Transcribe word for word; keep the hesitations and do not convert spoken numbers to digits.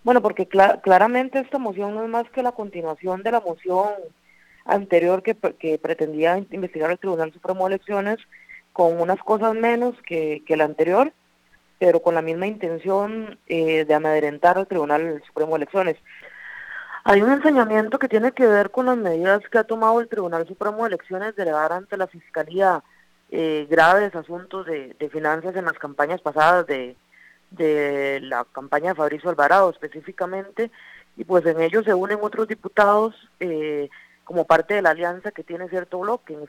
Bueno, porque cla- claramente esta moción no es más que la continuación de la moción anterior que, que pretendía investigar el Tribunal Supremo de Elecciones con unas cosas menos que, que la anterior, pero con la misma intención eh, de amedrentar al Tribunal Supremo de Elecciones. Hay un enseñamiento que tiene que ver con las medidas que ha tomado el Tribunal Supremo de Elecciones de elevar ante la Fiscalía eh, graves asuntos de, de finanzas en las campañas pasadas de, de la campaña de Fabricio Alvarado específicamente, y pues en ellos se unen otros diputados eh, como parte de la alianza que tiene cierto bloque, en